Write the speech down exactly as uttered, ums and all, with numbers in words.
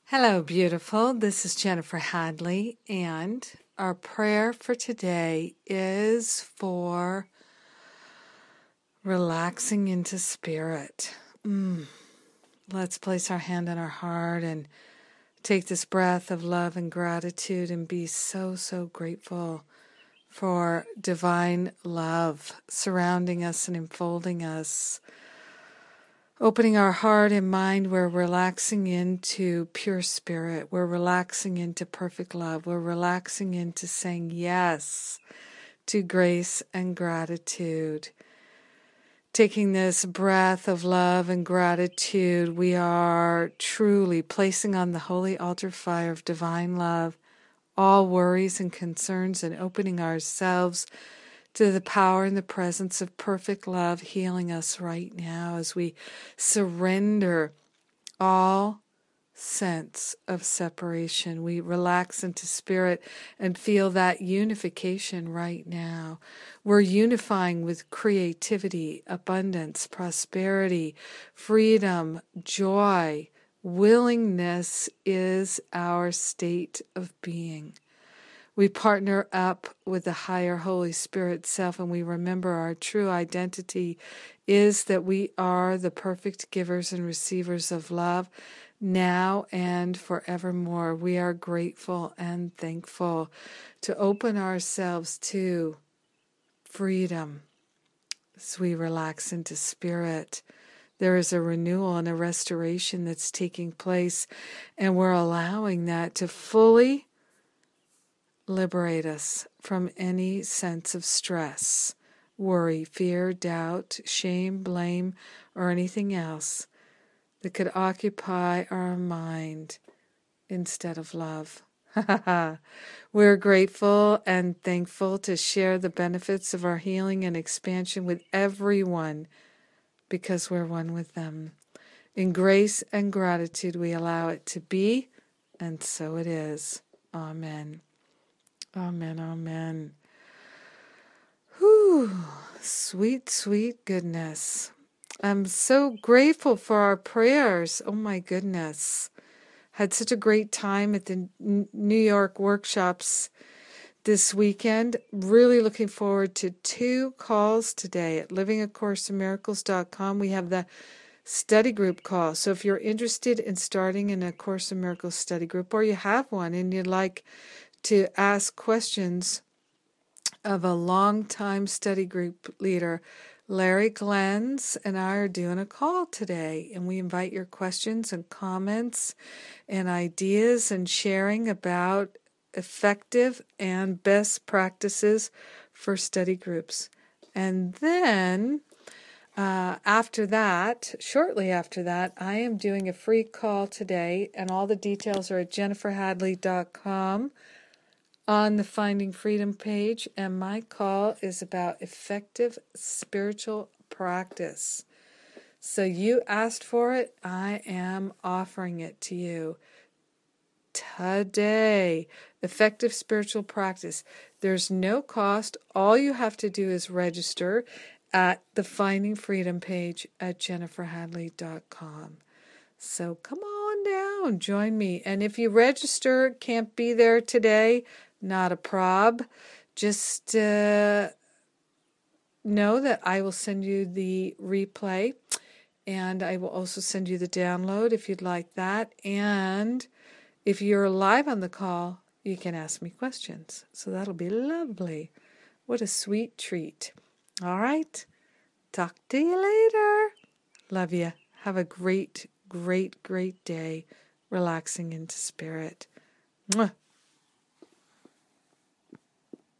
Hello, beautiful. This is Jennifer Hadley, and our prayer for today is for relaxing into spirit. Mm. Let's place our hand on our heart and take this breath of love and gratitude and be so, so grateful for divine love surrounding us and enfolding us. Opening our heart and mind, we're relaxing into pure spirit. We're relaxing into perfect love. We're relaxing into saying yes to grace and gratitude. Taking this breath of love and gratitude, we are truly placing on the holy altar fire of divine love all worries and concerns and opening ourselves to the power and the presence of perfect love healing us right now as we surrender all sense of separation. We relax into spirit and feel that unification right now. We're unifying with creativity, abundance, prosperity, freedom, joy. Willingness is our state of being. We partner up with the higher Holy Spirit self, and we remember our true identity is that we are the perfect givers and receivers of love now and forevermore. We are grateful and thankful to open ourselves to freedom as we relax into spirit. There is a renewal and a restoration that's taking place, and we're allowing that to fully liberate us from any sense of stress, worry, fear, doubt, shame, blame, or anything else that could occupy our mind instead of love. We're grateful and thankful to share the benefits of our healing and expansion with everyone because we're one with them. In grace and gratitude, we allow it to be, and so it is. Amen. Amen, amen. Whew, sweet, sweet goodness. I'm so grateful for our prayers. Oh my goodness. Had such a great time at the New York workshops this weekend. Really looking forward to two calls today at living a course in miracles dot com. We have the study group call. So if you're interested in starting in a Course in Miracles study group, or you have one and you'd like to ask questions of a long-time study group leader, Larry Glens and I are doing a call today, and we invite your questions and comments and ideas and sharing about effective and best practices for study groups. And then uh, after that, shortly after that, I am doing a free call today, and all the details are at jennifer hadley dot com. on the Finding Freedom page, and my call is about effective spiritual practice. So you asked for it, I am offering it to you today. Effective spiritual practice. There's no cost. All you have to do is register at the Finding Freedom page at jennifer hadley dot com. So come on down, join me. And if you register, can't be there today, not a prob. Just uh, know that I will send you the replay, and I will also send you the download if you'd like that. And if you're live on the call, you can ask me questions. So that'll be lovely. What a sweet treat. All right. Talk to you later. Love you. Have a great, great, great day relaxing into spirit. Mwah.